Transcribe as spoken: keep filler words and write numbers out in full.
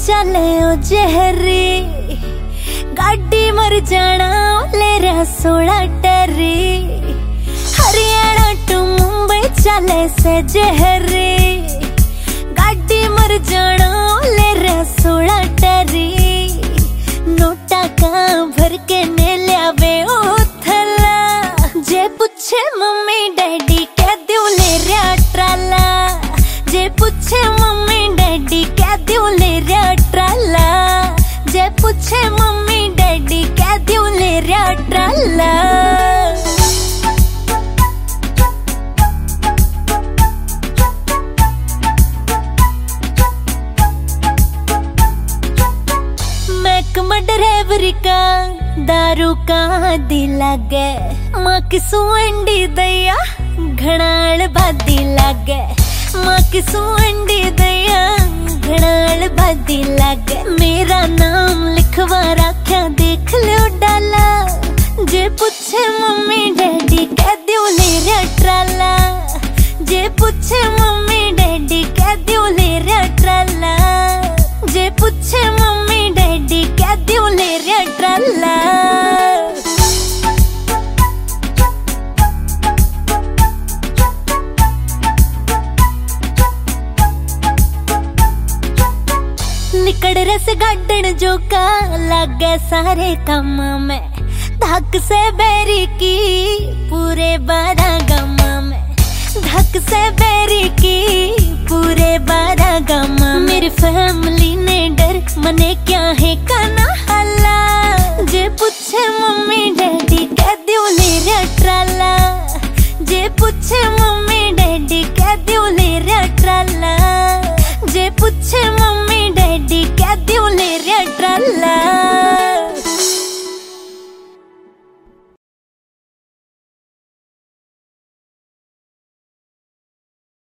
चले ओ जहरी गाड़ी मर जाना ले रहा सोलह टरी हरियाणा टू मुंबई चले से जहरी गाड़ी मर जाना ले रहा सोलह टरी नोटा का भर के ने लियावे ओ थला जे पूछे मम्मी डैडी कह दूं ले रहा ट्राला जे पूछे मम्मी डैडी कह दूं ले रहा ट्राला जे पूछे मम्मी डैडी कह दूं ले रहा ट्राला ड्राइवरी का दारू का दिल लगे माँ किसू अंडी दैया घड़ाल बादी लगे माँ किसू अंडी दैया घड़ाल बादी लगे मेरा नाम लिखवा रखा देख लो डाला जे पूछे मम्मी डैडी कह दूं ले रहा ट्राला जे पूछे मम्मी डैडी कह दूं ले रहा ट्राला जे पूछे मम्मी डैडी कह दूं ले रहा ट्राला लिकड़ रस गार्डन जो का लगे सारे काम में धक से बेरी की पूरे बारह गमा में धक से बेरी की पूरे बारह गमा मेरी फैमिली ने डर मने क्या है काना हल्ला जे पूछे मम्मी डैडी कह दूं ले रहा ट्राला जे पूछे मम्मी डैडी कह दूं ले रहा ट्राला जे पूछे मम्मी